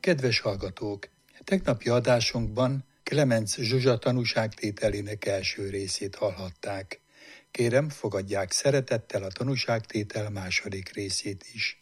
Kedves hallgatók! Tegnapi adásunkban Klemenc Zsuzsa tanúságtételének első részét hallhatták. Kérem, fogadják szeretettel a tanúságtétel második részét is.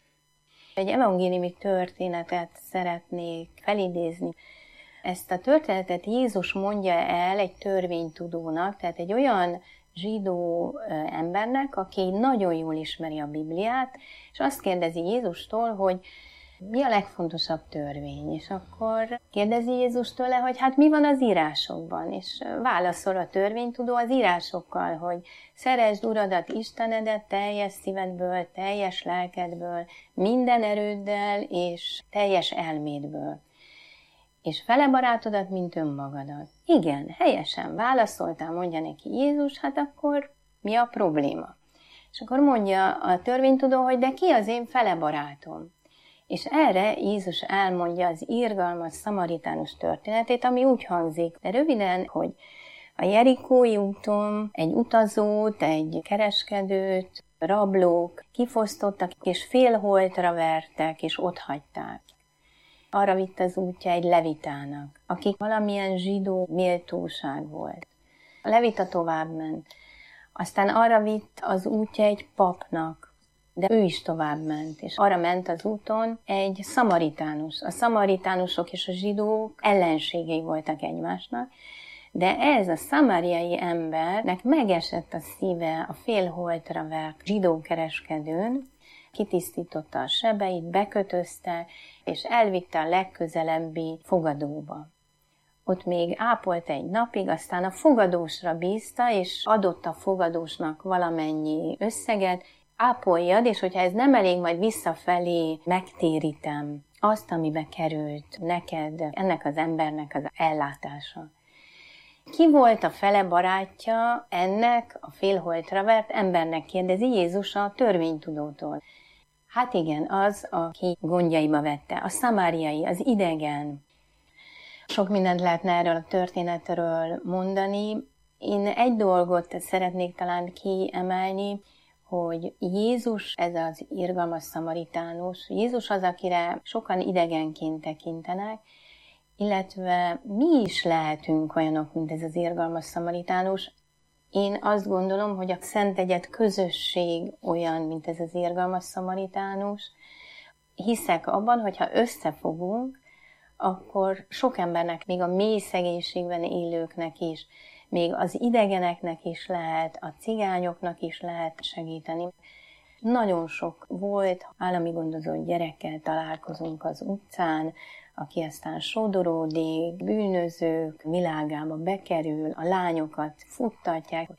Egy evangéliumi történetet szeretnék felidézni. Ezt a történetet Jézus mondja el egy törvénytudónak, tehát egy olyan zsidó embernek, aki nagyon jól ismeri a Bibliát, és azt kérdezi Jézustól, hogy mi a legfontosabb törvény? És akkor kérdezi Jézus tőle, hogy hát mi van az írásokban? És válaszol a törvénytudó az írásokkal, hogy szeresd Uradat, Istenedet teljes szívedből, teljes lelkedből, minden erőddel és teljes elmédből. És fele barátodat, mint önmagadat. Igen, helyesen válaszoltál, mondja neki Jézus, hát akkor mi a probléma? És akkor mondja a törvénytudó, hogy de ki az én fele barátom? És erre Jézus elmondja az irgalmas szamaritánus történetét, ami úgy hangzik, de röviden, hogy a Jerikói úton egy utazót, egy kereskedőt, rablók kifosztottak, és félholtra vertek, és otthagyták. Arra vitt az útja egy levitának, aki valamilyen zsidó méltóság volt. A levita továbbment. Aztán arra vitt az útja egy papnak, de ő is továbbment, és arra ment az úton egy szamaritánus. A szamaritánusok és a zsidók ellenségei voltak egymásnak, de ez a szamáriai embernek megesett a szíve a félholtra vert zsidó kereskedőn, kitisztította a sebeit, bekötözte, és elvitte a legközelebbi fogadóba. Ott még ápolt egy napig, aztán a fogadósra bízta, és adott a fogadósnak valamennyi összeget, ápoljad, és hogyha ez nem elég, majd visszafelé megtérítem azt, amibe került neked, ennek az embernek az ellátása. Ki volt a fele barátja ennek a félholtra vert embernek, kérdezi Jézus a törvénytudótól. Hát igen, az, aki gondjaiba vette, a szamáriai, az idegen. Sok mindent lehetne erről a történetről mondani. Én egy dolgot szeretnék talán kiemelni, hogy Jézus, ez az irgalmas szamaritánus, Jézus az, akire sokan idegenként tekintenek, illetve mi is lehetünk olyanok, mint ez az irgalmas szamaritánus. Én azt gondolom, hogy a Szent Egyed közösség olyan, mint ez az irgalmas szamaritánus. Hiszek abban, hogyha összefogunk, akkor sok embernek, még a mély szegénységben élőknek is, még az idegeneknek is lehet, a cigányoknak is lehet segíteni. Nagyon sok volt, állami gondozott gyerekkel találkozunk az utcán, aki aztán sodorodik, bűnözők világába bekerül, a lányokat futtatják.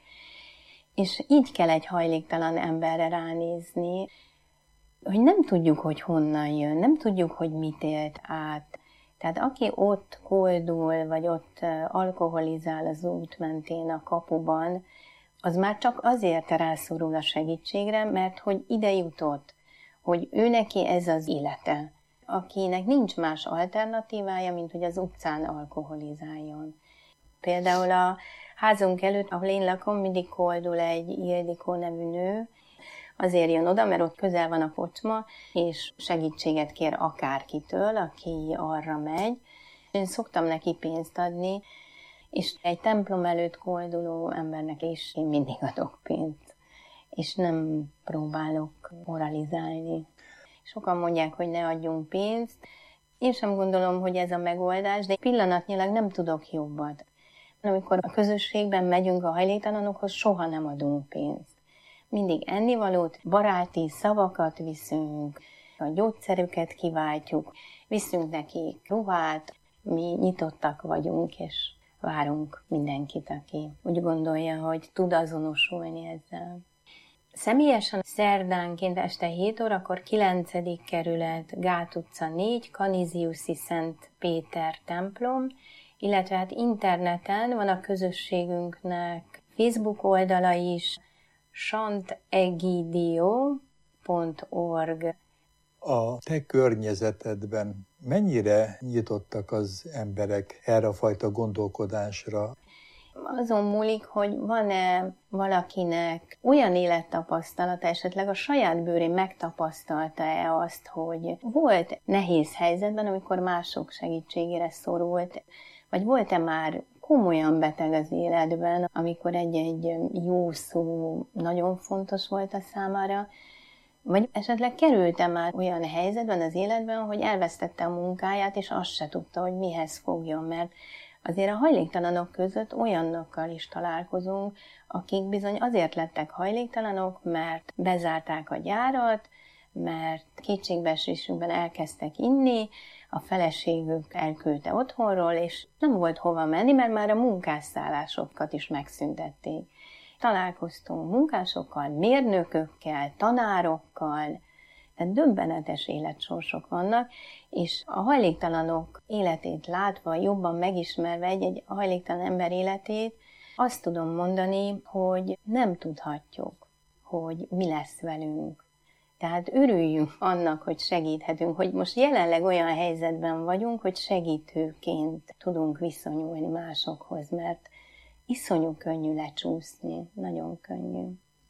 És így kell egy hajléktalan emberre ránézni, hogy nem tudjuk, hogy honnan jön, nem tudjuk, hogy mit élt át. Tehát aki ott koldul, vagy ott alkoholizál az út mentén a kapuban, az már csak azért rászorul a segítségre, mert hogy ide jutott, hogy ő neki ez az élete, akinek nincs más alternatívája, mint hogy az utcán alkoholizáljon. Például a házunk előtt, ahol én lakom, mindig koldul egy Ildikó nevű nő, azért jön oda, mert ott közel van a kocsma, és segítséget kér akárkitől, aki arra megy. Én szoktam neki pénzt adni, és egy templom előtt kolduló embernek is én mindig adok pénzt, és nem próbálok moralizálni. Sokan mondják, hogy ne adjunk pénzt. Én sem gondolom, hogy ez a megoldás, de pillanatnyilag nem tudok jobbat. Amikor a közösségben megyünk a hajléktalanokhoz, soha nem adunk pénzt. Mindig ennivalót, baráti szavakat viszünk, a gyógyszerüket kiváltjuk, viszünk nekik ruhát, mi nyitottak vagyunk, és várunk mindenkit, aki úgy gondolja, hogy tud azonosulni ezzel. Személyesen szerdánként este 7 órakor 9. kerület, Gát utca 4, Canisiuszi Szent Péter templom, illetve hát interneten van a közösségünknek Facebook oldala is, santegidio.org. A te környezetedben mennyire nyitottak az emberek erre a fajta gondolkodásra? azon múlik, hogy van-e valakinek olyan élettapasztalata, esetleg a saját bőrén megtapasztalta-e azt, hogy volt nehéz helyzetben, amikor mások segítségére szorult, vagy volt-e már komolyan beteg az életben, amikor egy jó szó nagyon fontos volt a számára, vagy esetleg került-e már olyan helyzetben az életben, hogy elvesztette a munkáját, és azt se tudta, hogy mihez fogjon, mert azért a hajléktalanok között olyanokkal is találkozunk, akik bizony azért lettek hajléktalanok, mert bezárták a gyárat, mert kétségbeesésükben elkezdtek inni, a feleségük elküldte otthonról, és nem volt hova menni, mert már a munkásszállásokat is megszüntették. Találkoztunk munkásokkal, mérnökökkel, tanárokkal, tehát döbbenetes életsorsok vannak, és a hajléktalanok életét látva, jobban megismerve egy hajléktalan ember életét, azt tudom mondani, hogy nem tudhatjuk, hogy mi lesz velünk. Tehát örüljünk annak, hogy segíthetünk, hogy most jelenleg olyan helyzetben vagyunk, hogy segítőként tudunk viszonyulni másokhoz, mert iszonyú könnyű lecsúszni, nagyon könnyű.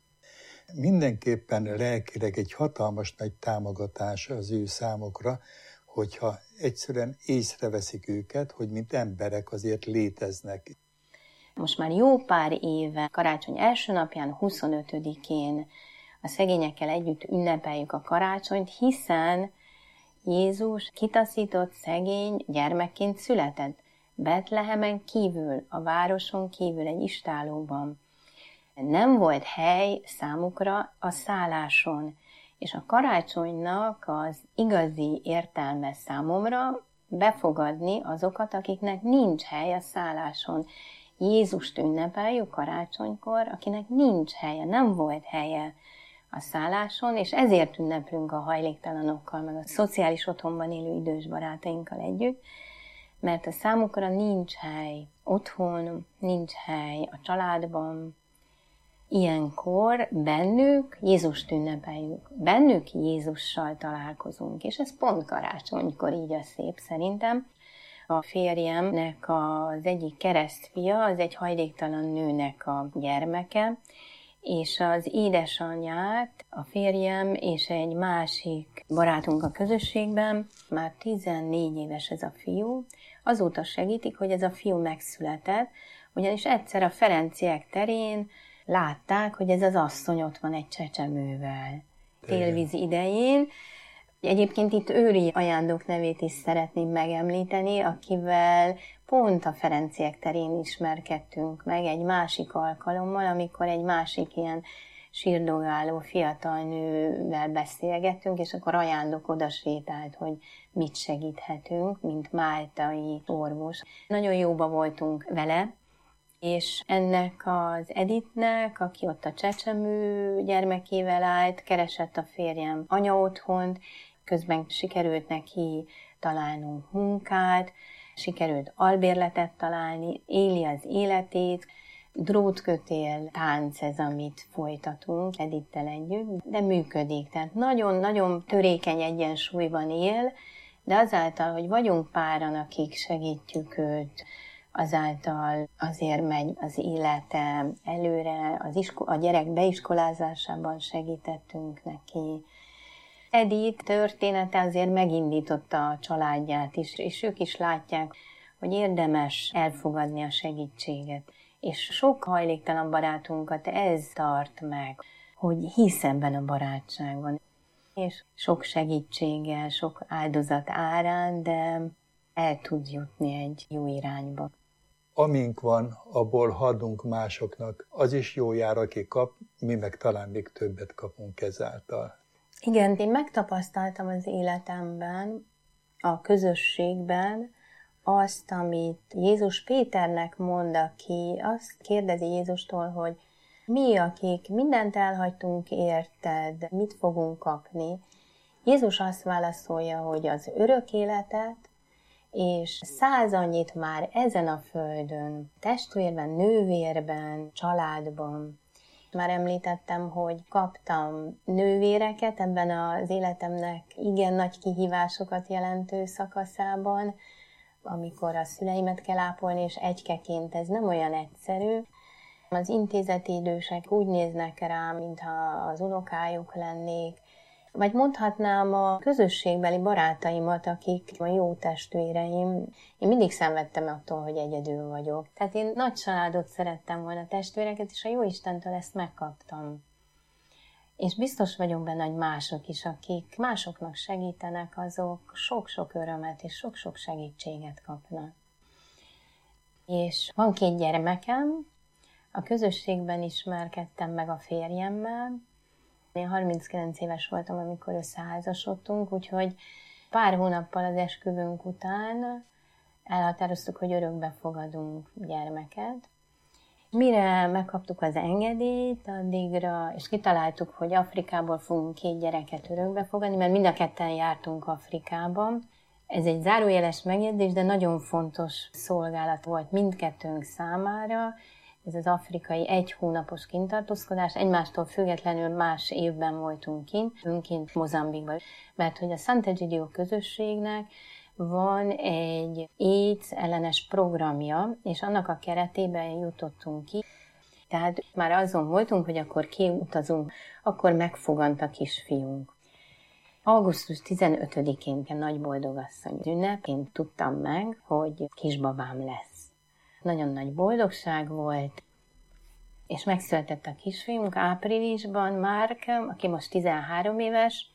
Mindenképpen lelkileg egy hatalmas nagy támogatás az ő számokra, hogyha egyszerűen észreveszik őket, hogy mint emberek azért léteznek. Most már jó pár éve, karácsony első napján, 25-én a szegényekkel együtt ünnepeljük a karácsonyt, hiszen Jézus kitaszított szegény gyermekként született. Betlehemen kívül, a városon kívül, egy istállóban. Nem volt hely számukra a szálláson, és a karácsonynak az igazi értelme számomra befogadni azokat, akiknek nincs hely a szálláson. Jézust ünnepeljük karácsonykor, akinek nincs helye, nem volt helye a szálláson, és ezért ünneplünk a hajléktalanokkal, meg a szociális otthonban élő idős barátainkkal együtt, mert a számukra nincs hely otthon, nincs hely a családban. Ilyenkor bennük Jézust ünnepeljük, bennük Jézussal találkozunk, és ez pont karácsonykor így a szép szerintem. A férjemnek az egyik keresztfia, az egy hajléktalan nőnek a gyermeke, és az édesanyját a férjem és egy másik barátunk a közösségben, már 14 éves ez a fiú, azóta segítik, hogy ez a fiú megszületett, ugyanis egyszer a Ferenciek terén látták, hogy ez az asszony ott van egy csecsemővel télvíz idején. Egyébként itt Őri Ajándok nevét is szeretném megemlíteni, akivel pont a Ferenciek terén ismerkedtünk meg egy másik alkalommal, amikor egy másik ilyen sírdogáló fiatal nővel beszélgettünk, és akkor Ajándok oda sétált, hogy mit segíthetünk, mint máltai orvos. Nagyon jóba voltunk vele, és ennek az Editnek, aki ott a csecsemő gyermekével állt, keresett a férjem anyaotthont, közben sikerült neki találnunk munkát, sikerült albérletet találni, éli az életét, drótkötél, tánc ez, amit folytatunk Edittel együtt, de működik. Tehát nagyon-nagyon törékeny egyensúlyban él, de azáltal, hogy vagyunk páran, akik segítjük őt, azáltal azért megy az élete előre, a gyerek beiskolázásában segítettünk neki. Edith története azért megindította a családját is, és ők is látják, hogy érdemes elfogadni a segítséget. És sok hajléktalan barátunkat ez tart meg, hogy hisz ebben a barátságban. És sok segítséggel, sok áldozat árán, de el tud jutni egy jó irányba. Amink van, abból adunk másoknak, az is jó jár, aki kap, mi meg talán még többet kapunk ezáltal. Igen, én megtapasztaltam az életemben, a közösségben azt, amit Jézus Péternek mond, aki azt kérdezi Jézustól, hogy mi, akik mindent elhagytunk érted, mit fogunk kapni. Jézus azt válaszolja, hogy az örök életet, és 100 annyit már ezen a földön, testvérben, nővérben, családban. Már említettem, hogy kaptam nővéreket ebben az életemnek igen nagy kihívásokat jelentő szakaszában, amikor a szüleimet kell ápolni, és egykeként ez nem olyan egyszerű. Az intézeti idősek úgy néznek rám, mintha az unokájuk lennék, vagy mondhatnám a közösségbeli barátaimat, akik a jó testvéreim. Én mindig szenvedtem attól, hogy egyedül vagyok. Tehát én nagy családot szerettem volna, testvéreket, és a Jóistentől ezt megkaptam. És biztos vagyok benne, hogy mások is, akik másoknak segítenek, azok sok-sok örömet és sok-sok segítséget kapnak. És van 2 gyermekem, a közösségben ismerkedtem meg a férjemmel. Én 39 éves voltam, amikor összeházasodtunk, úgyhogy pár hónappal az esküvőnk után elhatároztuk, hogy örökbe fogadunk gyermeket. Mire megkaptuk az engedélyt addigra, és kitaláltuk, hogy Afrikából fogunk 2 gyereket örökbe fogadni, mert mind a ketten jártunk Afrikában. Ez egy zárójeles megjegyzés, de nagyon fontos szolgálat volt mindkettőnk számára. Ez az afrikai 1 hónapos kintartózkodás, egymástól függetlenül más évben voltunk kint, önként Mozambikban. Mert hogy a Sant'Egidio közösségnek van egy AIDS ellenes programja, és annak a keretében jutottunk ki. Tehát már azon voltunk, hogy akkor kiutazunk, akkor megfogant a kisfiunk. Augusztus 15-én nagy boldogasszony ünnepén tudtam meg, hogy kisbabám lesz. Nagyon nagy boldogság volt, és megszületett a kisfiunk áprilisban, Márk, aki most 13 éves,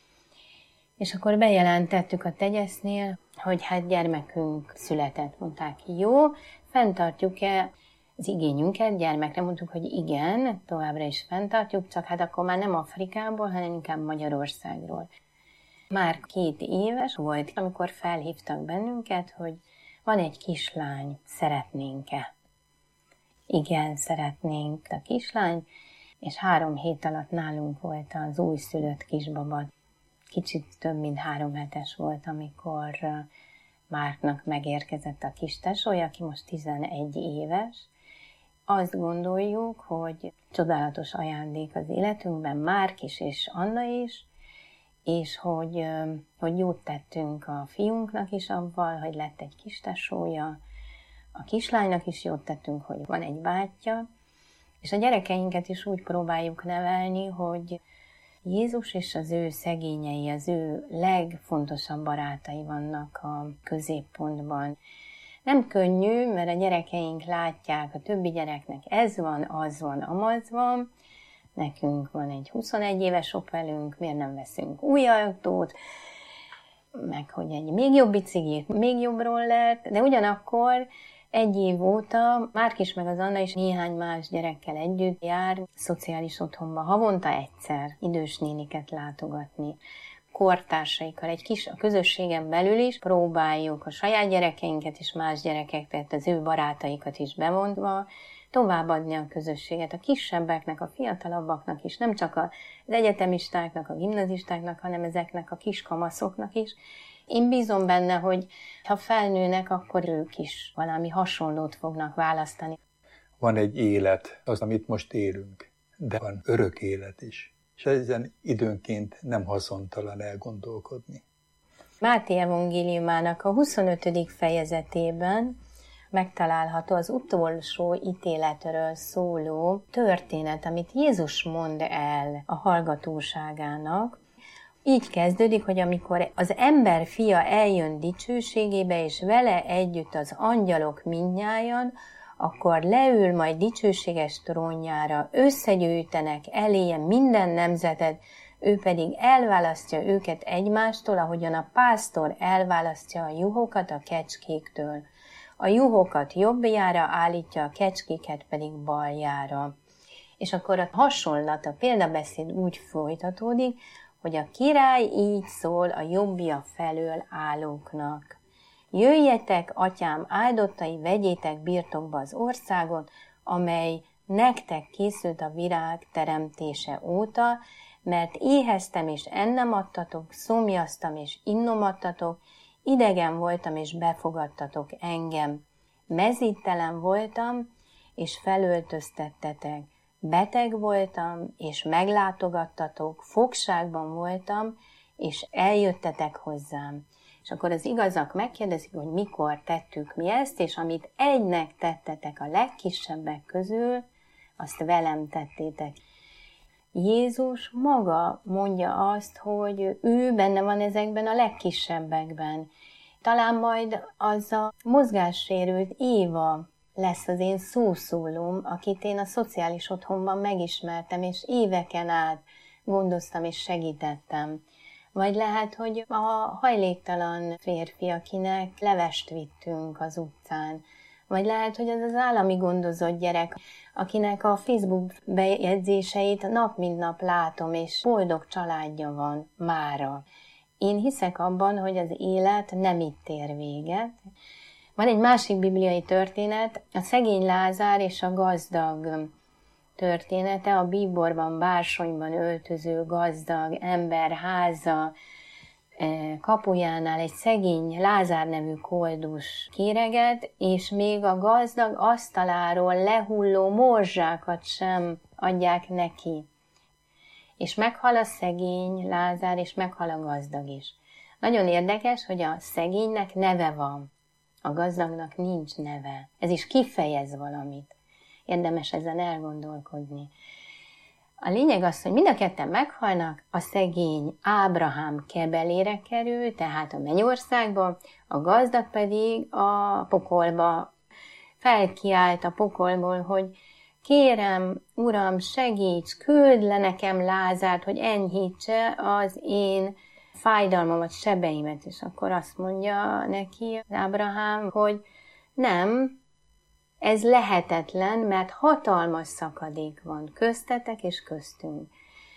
és akkor bejelentettük a tegyesznél, hogy hát gyermekünk született. Mondták, jó, fenntartjuk-e az igényünket gyermekre? Mondtuk, hogy igen, továbbra is fenntartjuk, csak hát akkor már nem Afrikából, hanem inkább Magyarországról. Már 2 éves volt, amikor felhívtak bennünket, hogy van egy kislány, szeretnénk-e? Igen, szeretnénk a kislány, és 3 hét alatt nálunk volt az újszülött kisbaba. Kicsit több mint 3 hetes volt, amikor Márknak megérkezett a kis tesója, aki most 11 éves. Azt gondoljuk, hogy csodálatos ajándék az életünkben, Márk is és Anna is, és hogy jót tettünk a fiunknak is avval, hogy lett egy kis tesója, a kislánynak is jót tettünk, hogy van egy bátyja, és a gyerekeinket is úgy próbáljuk nevelni, hogy Jézus és az ő szegényei, az ő legfontosabb barátai vannak a középpontban. Nem könnyű, mert a gyerekeink látják, a többi gyereknek ez van, az van, amaz van. Nekünk van egy 21 éves Opelünk, miért nem veszünk új autót, meg hogy egy még jobb biciklit, még jobb rollert, de ugyanakkor 1 év óta Márk is meg az Anna is néhány más gyerekkel együtt jár szociális otthonba, havonta egyszer idős néniket látogatni. Kortársaikkal, a közösségen belül is próbáljuk a saját gyerekeinket és más gyerekek, tehát az ő barátaikat is bevonva továbbadni a közösséget a kisebbeknek, a fiatalabbaknak is, nem csak az egyetemistáknak, a gimnazistáknak, hanem ezeknek a kiskamaszoknak is. Én bízom benne, hogy ha felnőnek, akkor ők is valami hasonlót fognak választani. Van egy élet, az, amit most élünk, de van örök élet is. És ezen időnként nem haszontalan elgondolkodni. Máté evangéliumának a 25. fejezetében megtalálható az utolsó ítéletről szóló történet, amit Jézus mond el a hallgatóságának. Így kezdődik, hogy amikor az ember fia eljön dicsőségébe, és vele együtt az angyalok mindnyájan, akkor leül majd dicsőséges trónjára, összegyűjtenek eléje minden nemzetet, ő pedig elválasztja őket egymástól, ahogyan a pásztor elválasztja a juhokat a kecskéktől. A juhokat jobbjára állítja, a kecskéket pedig baljára. És akkor a hasonlat, a példabeszéd úgy folytatódik, hogy a király így szól a jobbja felől állóknak. Jöjjetek, atyám áldottai, vegyétek birtokba az országot, amely nektek készült a virág teremtése óta, mert éheztem és ennem adtatok, szomjaztam és innom adtatok, idegen voltam és befogadtatok engem. Mezítelen voltam és felöltöztettetek. Beteg voltam és meglátogattatok, fogságban voltam és eljöttetek hozzám. És akkor az igazak megkérdezik, hogy mikor tettük mi ezt, és amit egynek tettetek a legkisebbek közül, azt velem tettétek. Jézus maga mondja azt, hogy ő benne van ezekben a legkisebbekben. Talán majd az a mozgássérült Éva lesz az én szószólóm, akit én a szociális otthonban megismertem, és éveken át gondoztam és segítettem. Vagy lehet, hogy a hajléktalan férfi, akinek levest vittünk az utcán. Vagy lehet, hogy az az állami gondozott gyerek, akinek a Facebook bejegyzéseit nap mint nap látom, és boldog családja van mára. Én hiszek abban, hogy az élet nem itt ér véget. Van egy másik bibliai történet, a szegény Lázár és a gazdag története, a bíborban, bársonyban öltöző gazdag ember háza kapujánál egy szegény Lázár nevű koldus kéreget, és még a gazdag asztaláról lehulló morzsákat sem adják neki. És meghal a szegény Lázár, és meghal a gazdag is. Nagyon érdekes, hogy a szegénynek neve van, a gazdagnak nincs neve. Ez is kifejez valamit. Érdemes ezen elgondolkodni. A lényeg az, hogy mind a ketten meghalnak, a szegény Ábrahám kebelére kerül, tehát a mennyországba, a gazdag pedig a pokolba. Felkiált a pokolból, hogy kérem, Uram, segíts, küld le nekem Lázárt, hogy enyhítse az én fájdalmamat, sebeimet. És akkor azt mondja neki Ábrahám, hogy nem, ez lehetetlen, mert hatalmas szakadék van köztetek és köztünk.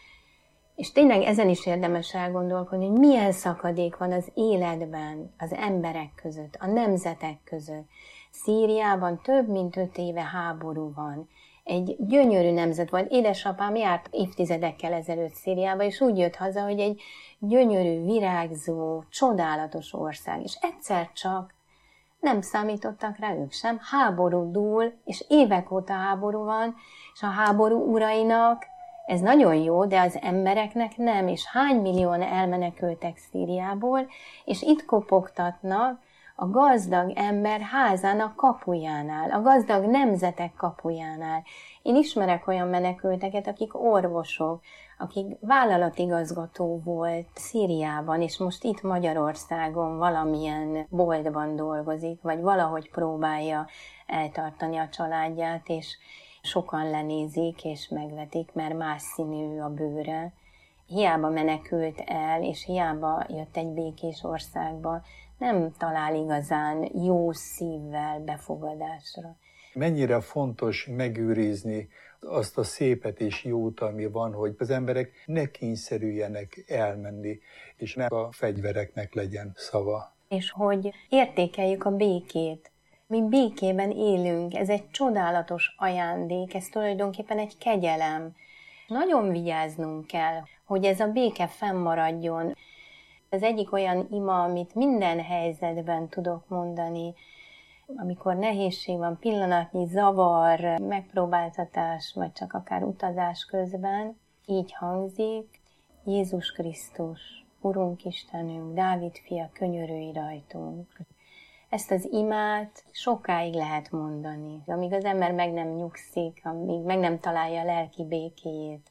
És tényleg ezen is érdemes elgondolkodni, hogy milyen szakadék van az életben, az emberek között, a nemzetek között. Szíriában több mint 5 éve háború van. Egy gyönyörű nemzet volt. Édesapám járt évtizedekkel ezelőtt Szíriába, és úgy jött haza, hogy egy gyönyörű, virágzó, csodálatos ország. És egyszer csak nem számítottak rá ők sem. Háború dúl, és évek óta háború van, és a háború urainak ez nagyon jó, de az embereknek nem, és hány millióan elmenekültek Szíriából, és itt kopogtatnak a gazdag ember házának kapujánál, a gazdag nemzetek kapujánál. Én ismerek olyan menekülteket, akik orvosok, akik vállalatigazgató volt Szíriában, és most itt Magyarországon valamilyen boltban dolgozik, vagy valahogy próbálja eltartani a családját, és sokan lenézik és megvetik, mert más színű a bőre. Hiába menekült el, és hiába jött egy békés országba, nem talál igazán jó szívvel befogadásra. Mennyire fontos megőrizni azt a szépet és jót, ami van, hogy az emberek ne kényszerüljenek elmenni, és ne a fegyvereknek legyen szava. És hogy értékeljük a békét. Mi békében élünk, ez egy csodálatos ajándék, ez tulajdonképpen egy kegyelem. Nagyon vigyáznunk kell, hogy ez a béke fennmaradjon. Ez egyik olyan ima, amit minden helyzetben tudok mondani, amikor nehézség van, pillanatnyi zavar, megpróbáltatás, vagy csak akár utazás közben, így hangzik: Jézus Krisztus, Urunk Istenünk, Dávid fia, könyörülj rajtunk. Ezt az imát sokáig lehet mondani, amíg az ember meg nem nyugszik, amíg meg nem találja a lelki békéjét.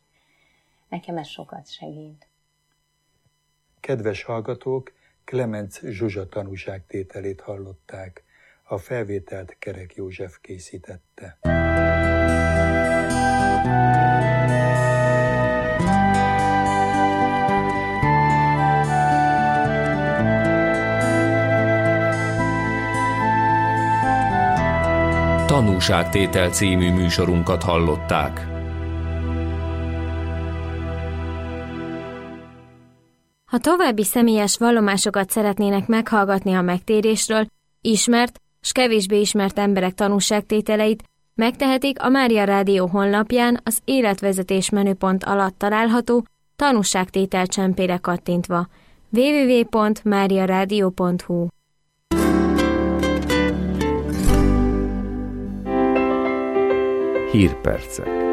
Nekem ez sokat segít. Kedves hallgatók, Klemenc Zsuzsa tanúságtételét hallották. A felvételt Kerek József készítette. Tanúságtétel című műsorunkat hallották. Ha további személyes vallomásokat szeretnének meghallgatni a megtérésről, ismert s kevésbé ismert emberek tanúságtételeit, megtehetik a Mária Rádió honlapján az életvezetés menüpont alatt található tanúságtétel csempére kattintva. www.mariaradio.hu. Hírpercek.